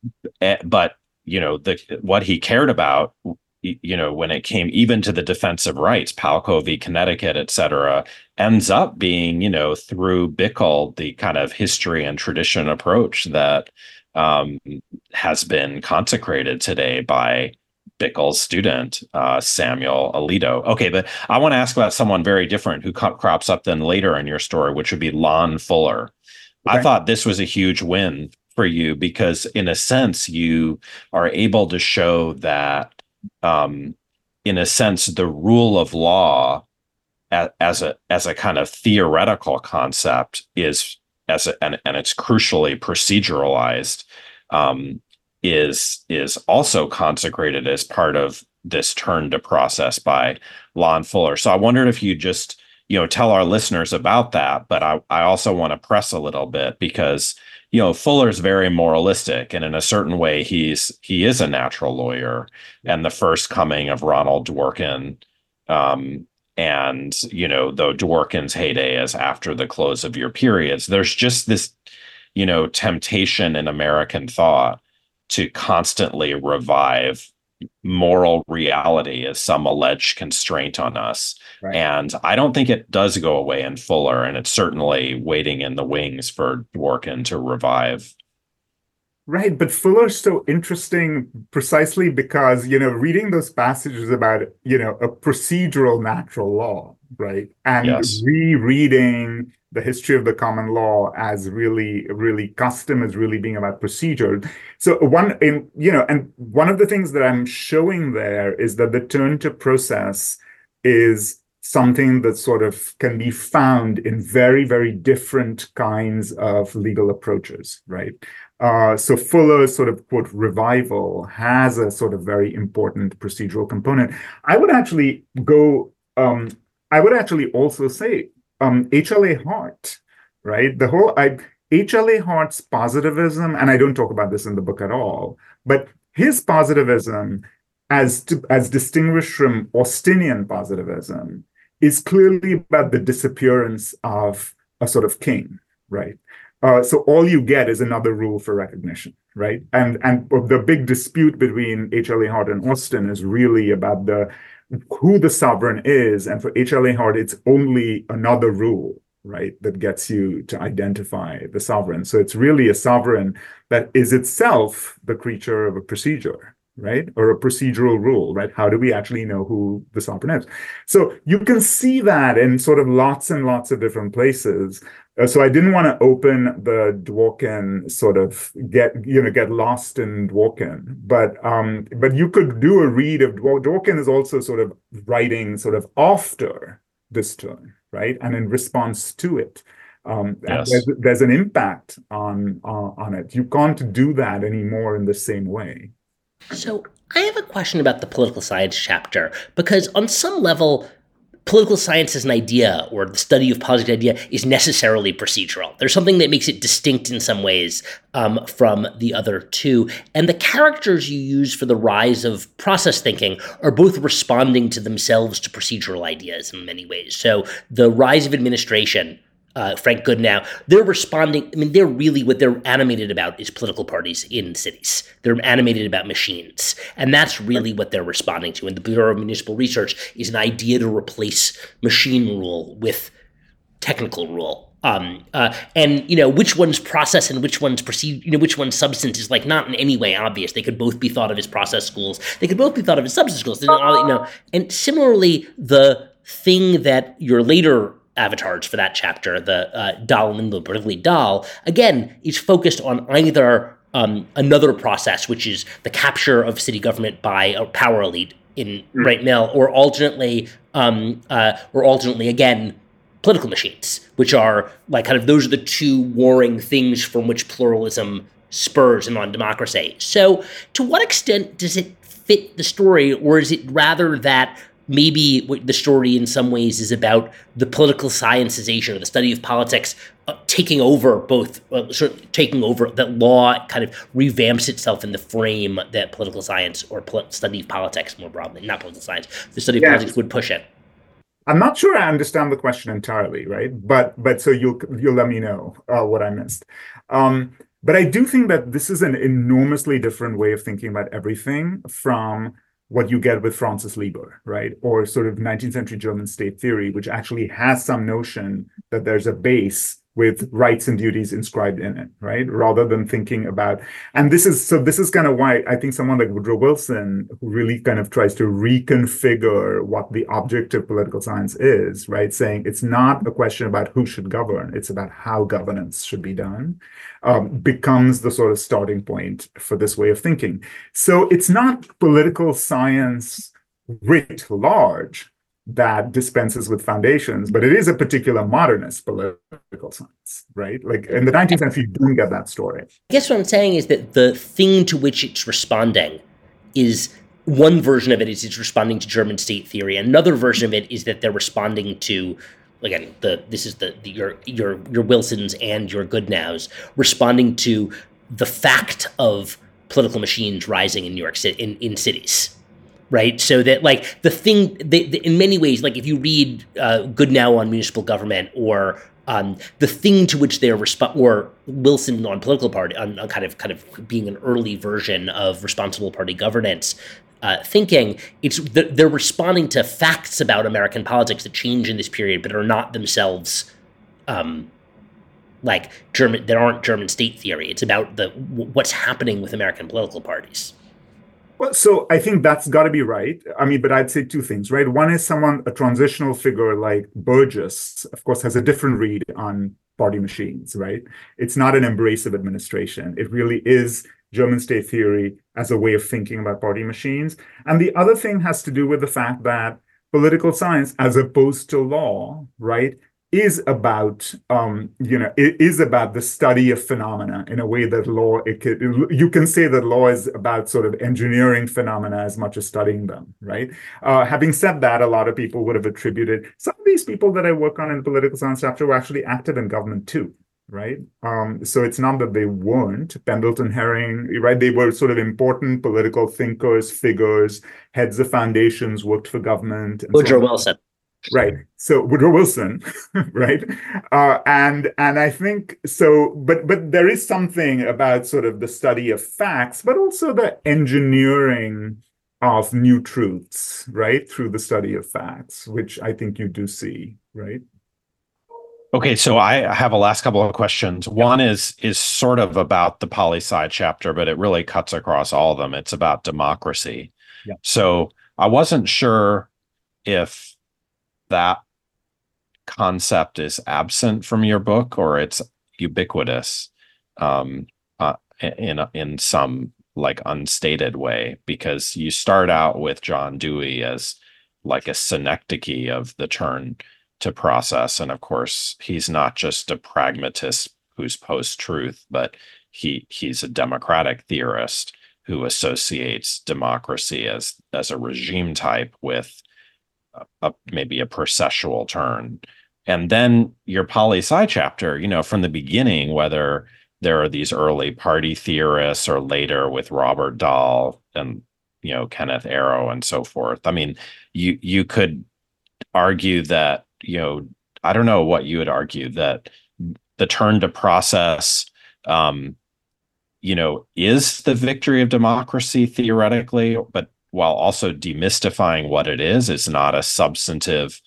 but you know, the what he cared about, you know, when it came even to the defense of rights, Palco v. Connecticut, et cetera, ends up being, you know, through Bickel, the kind of history and tradition approach that um, has been consecrated today by Bickel's student, uh, Samuel Alito. Okay, but I want to ask about someone very different who co- crops up then later in your story, which would be Lon Fuller. Okay. I thought this was a huge win for you because, in a sense, you are able to show that Um, in a sense, the rule of law as, as a as a kind of theoretical concept is as a, and, and it's crucially proceduralized um, is is also consecrated as part of this turn to process by Lon Fuller. So I wondered if you just you know tell our listeners about that, but I I also want to press a little bit because you know, Fuller's very moralistic, and in a certain way, he's he is a natural lawyer and the first coming of Ronald Dworkin. Um, and, you know, though Dworkin's heyday is after the close of your periods, there's just this, you know, temptation in American thought to constantly revive moral reality as some alleged constraint on us. Right. And I don't think it does go away in Fuller, and it's certainly waiting in the wings for Dworkin to revive. Right, but Fuller's so interesting precisely because, you know, reading those passages about, you know, a procedural natural law, right? And yes. rereading the history of the common law as really, really custom as really being about procedure. So one, in, you know, and one of the things that I'm showing there is that the turn to process is something that sort of can be found in very, very different kinds of legal approaches, right? Uh, so Fuller's sort of, quote, revival has a sort of very important procedural component. I would actually go, um, I would actually also say um, H L A Hart, right? The whole, I, H L A Hart's positivism, and I don't talk about this in the book at all, but his positivism as, to, as distinguished from Austinian positivism is clearly about the disappearance of a sort of king, right? Uh, so all you get is another rule for recognition, right? And and the big dispute between H L A Hart and Austin is really about the who the sovereign is. And for H L A Hart, it's only another rule, right, that gets you to identify the sovereign. So it's really a sovereign that is itself the creature of a procedure, right? Or a procedural rule, right? How do we actually know who the sovereign is? So you can see that in sort of lots and lots of different places. Uh, so I didn't want to open the Dworkin sort of get, you know, get lost in Dworkin, but um, but you could do a read of Dworkin. Dworkin is also sort of writing sort of after this turn, right? And in response to it. Um, yes. there's, there's an impact on, uh, on it. You can't do that anymore in the same way. So I have a question about the political science chapter, because on some level, political science as an idea or the study of positive idea is necessarily procedural. There's something that makes it distinct in some ways um, from the other two. And the characters you use for the rise of process thinking are both responding to themselves to procedural ideas in many ways. So the rise of administration, Uh, Frank Goodenow, they're responding. I mean, they're really what they're animated about is political parties in cities. They're animated about machines. And that's really what they're responding to. And the Bureau of Municipal Research is an idea to replace machine rule with technical rule. Um, uh, and, you know, which one's process and which one's proceed, you know, which one's substance is like not in any way obvious. They could both be thought of as process schools. They could both be thought of as substance schools. You know, and similarly, the thing that your later avatars for that chapter, the uh, Dahl and the particularly Dahl, again, is focused on either um, another process, which is the capture of city government by a power elite in mm. right now, or alternately, um, uh, or alternately again, political machines, which are like kind of those are the two warring things from which pluralism spurs and on democracy. So to what extent does it fit the story, or is it rather that maybe the story in some ways is about the political scientization or the study of politics uh, taking over both, uh, sort of taking over, that law kind of revamps itself in the frame that political science or pol- study of politics more broadly, not political science, the study of yes. politics would push it. I'm not sure I understand the question entirely, right? But but so you'll you'll let me know uh, what I missed. Um, but I do think that this is an enormously different way of thinking about everything from what you get with Francis Lieber, right? Or sort of nineteenth century German state theory, which actually has some notion that there's a base with rights and duties inscribed in it, right? Rather than thinking about, and this is, so this is kind of why I think someone like Woodrow Wilson, who really kind of tries to reconfigure what the object of political science is, right? Saying it's not a question about who should govern, it's about how governance should be done, um, becomes the sort of starting point for this way of thinking. So it's not political science writ large that dispenses with foundations, but it is a particular modernist political science, right? Like in the nineteenth century, you don't get that story. I guess what I'm saying is that the thing to which it's responding is, one version of it is it's responding to German state theory. Another version of it is that they're responding to, again, the this is the, the your your your Wilsons and your Goodnows, responding to the fact of political machines rising in New York City, in, in cities. Right, so that like the thing, they, they, in many ways, like if you read uh, Goodnow on municipal government, or um, the thing to which they're resp- or Wilson on political party, on, on kind of kind of being an early version of responsible party governance uh, thinking, it's they're responding to facts about American politics that change in this period, but are not themselves um, like German. There aren't German state theory. It's about the what's happening with American political parties. Well, so I think that's got to be right. I mean, but I'd say two things, right? One is someone, a transitional figure like Burgess, of course, has a different read on party machines, right? It's not an embrace of administration. It really is German state theory as a way of thinking about party machines. And the other thing has to do with the fact that political science, as opposed to law, right, is about, um, you know, it is about the study of phenomena in a way that law, it could, you can say that law is about sort of engineering phenomena as much as studying them, right? Uh, having said that, a lot of people would have attributed, some of these people that I work on in political science chapter were actually active in government too, right? Um, so it's not that they weren't. Pendleton Herring, right? They were sort of important political thinkers, figures, heads of foundations, worked for government. Woodrow Wilson. Right. So Woodrow Wilson, right? Uh, and and I think so, but but there is something about sort of the study of facts, but also the engineering of new truths, right? Through the study of facts, which I think you do see, right? Okay, so I have a last couple of questions. One is is sort of about the poli-sci chapter, but it really cuts across all of them. It's about democracy. Yeah. So I wasn't sure if that concept is absent from your book or it's ubiquitous um, uh, in in some like unstated way, because you start out with John Dewey as like a synecdoche of the turn to process, and of course he's not just a pragmatist who's post-truth, but he he's a democratic theorist who associates democracy as as a regime type with A, maybe a processual turn. And then your poli-sci chapter, you know, from the beginning, whether there are these early party theorists or later with Robert Dahl and, you know, Kenneth Arrow and so forth. I mean, you you could argue that, you know, I don't know what you would argue, that the turn to process, um, you know, is the victory of democracy theoretically, but while also demystifying what it is, it's not a substantive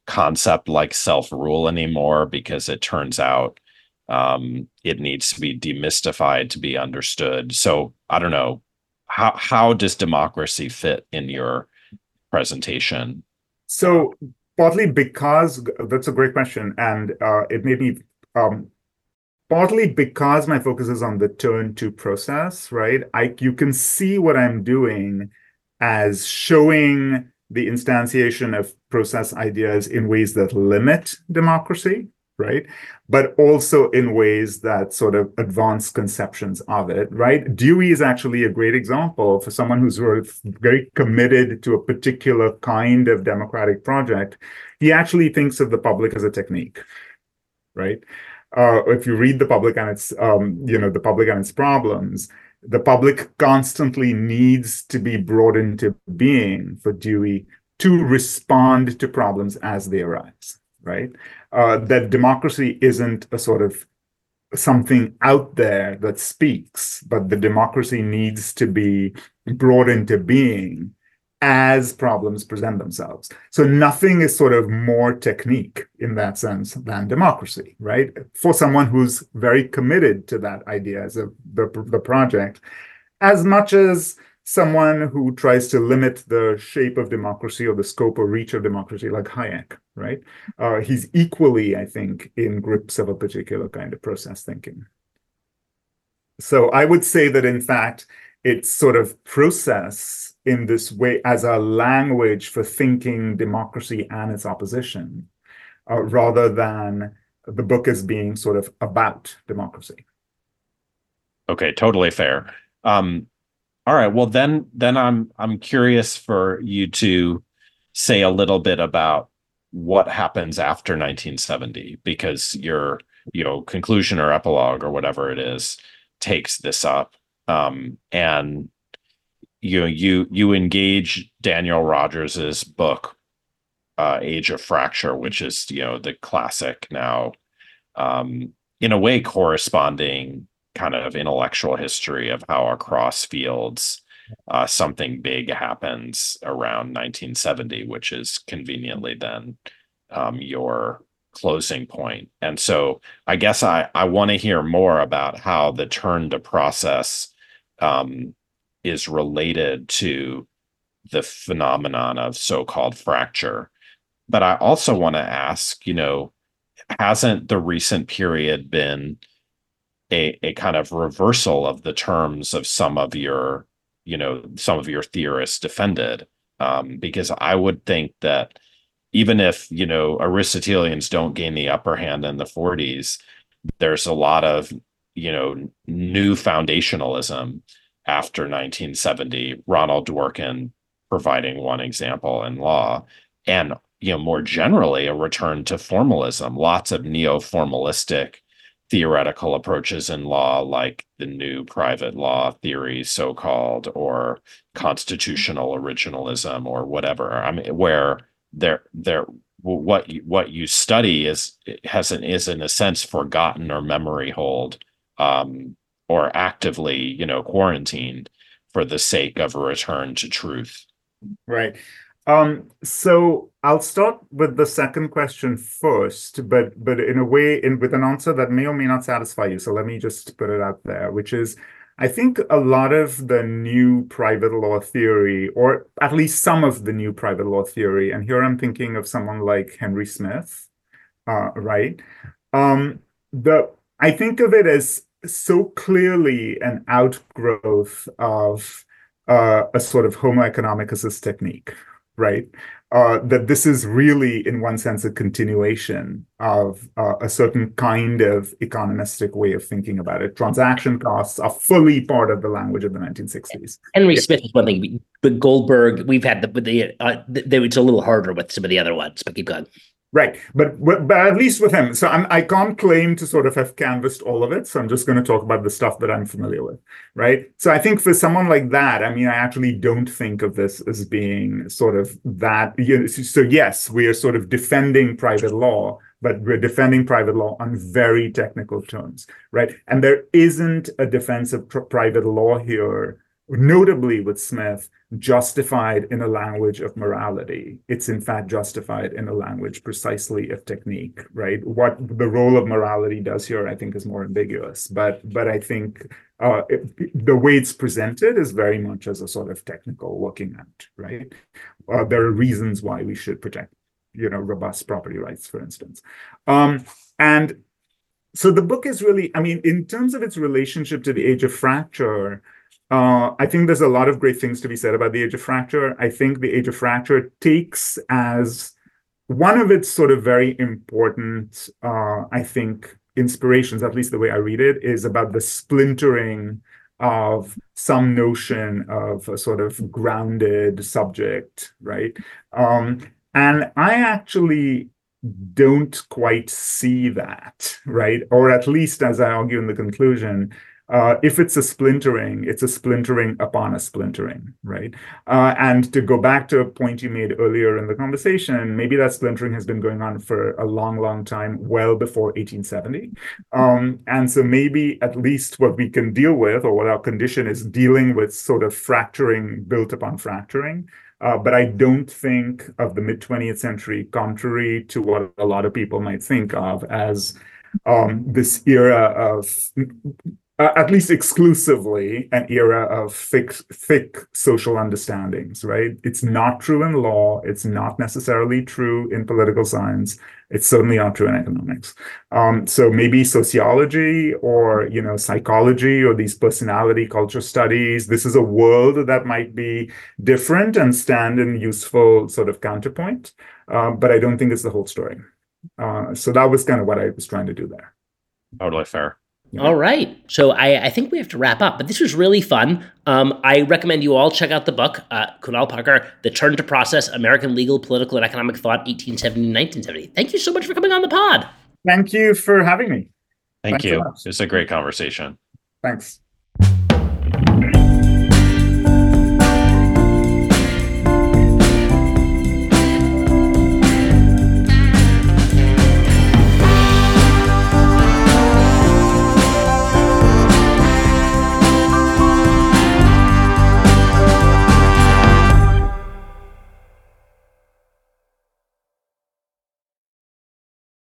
concept like self-rule anymore, because it turns out um, it needs to be demystified to be understood. So I don't know, how how does democracy fit in your presentation? So partly because that's a great question, and uh, it made me um, partly because my focus is on the turn to process, right? I you can see what I'm doing as showing the instantiation of process ideas in ways that limit democracy, right? But also in ways that sort of advance conceptions of it, right? Dewey is actually a great example for someone who's sort of very committed to a particular kind of democratic project. He actually thinks of the public as a technique, right? Uh, if you read the public and its, um, you know, the public and its problems, the public constantly needs to be brought into being for Dewey to respond to problems as they arise, right? Uh, that democracy isn't a sort of something out there that speaks, but the democracy needs to be brought into being as problems present themselves. So nothing is sort of more technique in that sense than democracy, right? For someone who's very committed to that idea as a, the, the project, as much as someone who tries to limit the shape of democracy or the scope or reach of democracy, like Hayek, right? Uh, he's equally, I think, in grips of a particular kind of process thinking. So I would say that, in fact, it's sort of process in this way as a language for thinking democracy and its opposition, uh, rather than the book as being sort of about democracy. Okay, totally fair. Um, all right, well then, then I'm I'm curious for you to say a little bit about what happens after nineteen seventy, because your you know conclusion or epilogue or whatever it is takes this up, um, and you you you engage Daniel Rogers's book, uh, Age of Fracture, which is you know the classic now, um, in a way corresponding kind of intellectual history of how across fields uh, something big happens around nineteen seventy, which is conveniently then um, your closing point. And so I guess I I want to hear more about how the turn to process um, is related to the phenomenon of so-called fracture. But I also want to ask, you know, hasn't the recent period been a, a kind of reversal of the terms of some of your, you know, some of your theorists defended? Um, because I would think that even if, you know, Aristotelians don't gain the upper hand in the forties, there's a lot of, you know, new foundationalism after nineteen seventy, Ronald Dworkin providing one example in law, and you know more generally a return to formalism, lots of neo-formalistic theoretical approaches in law, like the new private law theory, so-called, or constitutional originalism, or whatever. I mean, where there there what you, what you study is has an is in a sense forgotten or memory hold, um, or actively, you know, quarantined for the sake of a return to truth. Right. Um, so I'll start with the second question first, but but in a way, in with an answer that may or may not satisfy you. So let me just put it out there, which is, I think a lot of the new private law theory, or at least some of the new private law theory, and here I'm thinking of someone like Henry Smith, uh, right? Um, the I think of it as so clearly an outgrowth of uh, a sort of Homo economicus technique, right? Uh, that this is really, in one sense, a continuation of uh, a certain kind of economistic way of thinking about it. Transaction costs are fully part of the language of the nineteen sixties. Henry yeah. Smith is one thing, but Goldberg, we've had the, the, uh, the it's a little harder with some of the other ones, but keep going. Right, but but at least with him, so I'm, I can't claim to sort of have canvassed all of it, so I'm just going to talk about the stuff that I'm familiar with, right? So I think for someone like that, I mean, I actually don't think of this as being sort of that. You know, so yes, we are sort of defending private law, but we're defending private law on very technical terms, right? And there isn't a defense of pr- private law here notably with Smith, justified in a language of morality. It's in fact justified in a language precisely of technique, right? What the role of morality does here, I think, is more ambiguous. But but I think uh, it, the way it's presented is very much as a sort of technical looking at, right? Uh, there are reasons why we should protect, you know, robust property rights, for instance. Um, and so the book is really, I mean, in terms of its relationship to the Age of Fracture, Uh, I think there's a lot of great things to be said about the Age of Fracture. I think the Age of Fracture takes as one of its sort of very important, uh, I think, inspirations, at least the way I read it, is about the splintering of some notion of a sort of grounded subject, right? Um, and I actually don't quite see that, right? Or at least, as I argue in the conclusion, Uh, if it's a splintering, it's a splintering upon a splintering, right? Uh, and to go back to a point you made earlier in the conversation, maybe that splintering has been going on for a long, long time, well before eighteen seventy. Um, and so maybe at least what we can deal with, or what our condition is dealing with, sort of fracturing built upon fracturing. Uh, but I don't think of the mid-twentieth century, contrary to what a lot of people might think of as um, this era of Uh, at least exclusively an era of thick, thick social understandings, right? It's not true in law. It's not necessarily true in political science. It's certainly not true in economics. Um, so maybe sociology or, you know, psychology or these personality culture studies, this is a world that might be different and stand in useful sort of counterpoint. Uh, but I don't think it's the whole story. Uh, so that was kind of what I was trying to do there. Totally fair. Yeah. All right. So I, I think we have to wrap up, but this was really fun. Um, I recommend you all check out the book, uh, Kunal Parkar, The Turn to Process, American Legal, Political, and Economic Thought, eighteen seventy to nineteen seventy. Thank you so much for coming on the pod. Thank you for having me. Thank Thanks you. so much. It was a great conversation. Thanks.